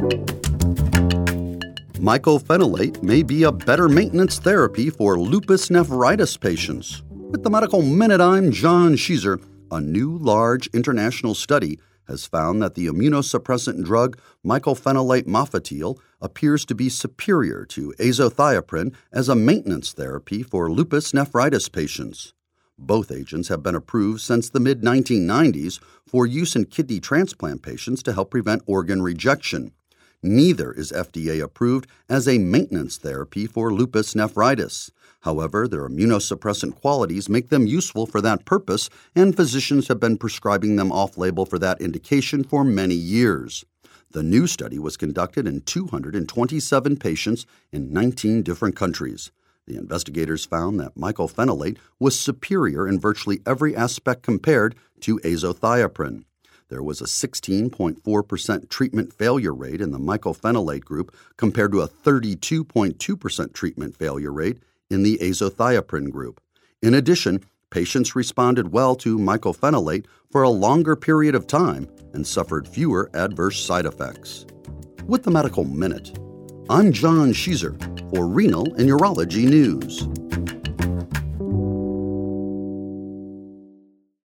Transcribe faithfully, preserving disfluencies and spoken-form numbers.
Mycophenolate may be a better maintenance therapy for lupus nephritis patients. With the Medical Minute, I'm John Sheezer. A new large international study has found that the immunosuppressant drug mycophenolate mofetil appears to be superior to azathioprine as a maintenance therapy for lupus nephritis patients. Both agents have been approved since the mid nineteen nineties for use in kidney transplant patients to help prevent organ rejection. Neither is F D A approved as a maintenance therapy for lupus nephritis. However, their immunosuppressant qualities make them useful for that purpose, and physicians have been prescribing them off-label for that indication for many years. The new study was conducted in two hundred twenty-seven patients in nineteen different countries. The investigators found that mycophenolate was superior in virtually every aspect compared to azathioprine. There was a sixteen point four percent treatment failure rate in the mycophenolate group compared to a thirty-two point two percent treatment failure rate in the azathioprine group. In addition, patients responded well to mycophenolate for a longer period of time and suffered fewer adverse side effects. With the Medical Minute, I'm John Sheezer for Renal and Urology News.